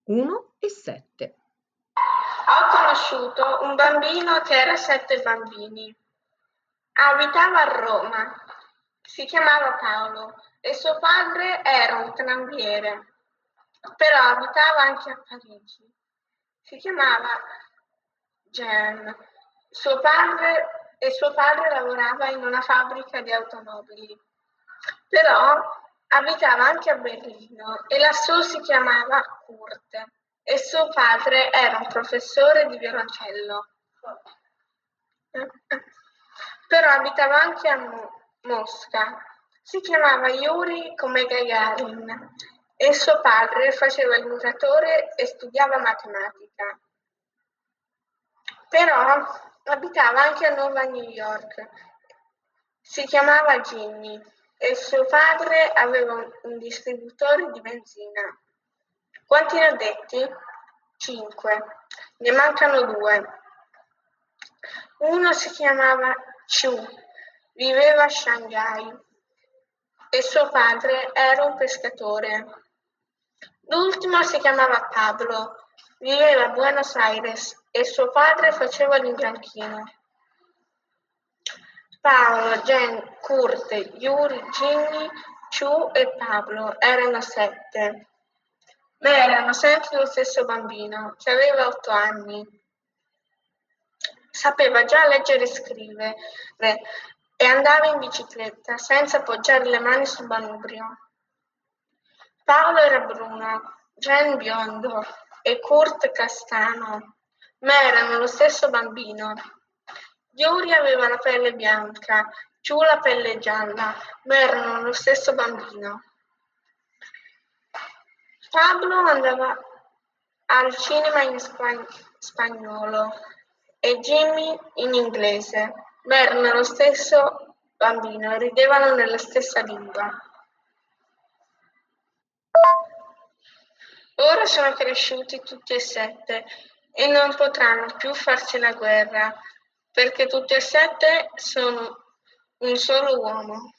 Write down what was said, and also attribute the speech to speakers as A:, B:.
A: 1 e 7.
B: Ho conosciuto un bambino che era 7 bambini. Abitava a Roma. Si chiamava Paolo e suo padre era un trambiere, però abitava anche a Parigi. Si chiamava Jean. Suo padre lavorava in una fabbrica di automobili, però abitava anche a Berlino e lassù si chiamava Kurt e suo padre era un professore di violoncello. Però abitava anche a Mosca. Si chiamava Yuri come Gagarin e suo padre faceva il muratore e studiava matematica. Però abitava anche a Nuova New York. Si chiamava Jimmy e suo padre aveva un distributore di benzina. Quanti ne ho detti? 5. Ne mancano 2. Uno si chiamava Chu, viveva a Shanghai e suo padre era un pescatore. L'ultimo si chiamava Pablo, viveva a Buenos Aires e suo padre faceva l'imbianchino. Paolo, Jen, Kurt, Yuri, Jimmy, Chu e Pablo erano 7, ma erano sempre lo stesso bambino, che aveva 8 anni. Sapeva già leggere e scrivere e andava in bicicletta senza appoggiare le mani sul manubrio. Paolo era bruno, Jen biondo e Kurt castano, ma erano lo stesso bambino. Yuri aveva la pelle bianca, Chu la pelle gialla, ma erano lo stesso bambino. Pablo andava al cinema in spagnolo e Jimmy in inglese, ma erano lo stesso bambino e ridevano nella stessa lingua. Ora sono cresciuti tutti e 7 e non potranno più farsi la guerra, perché tutti e 7 sono un solo uomo.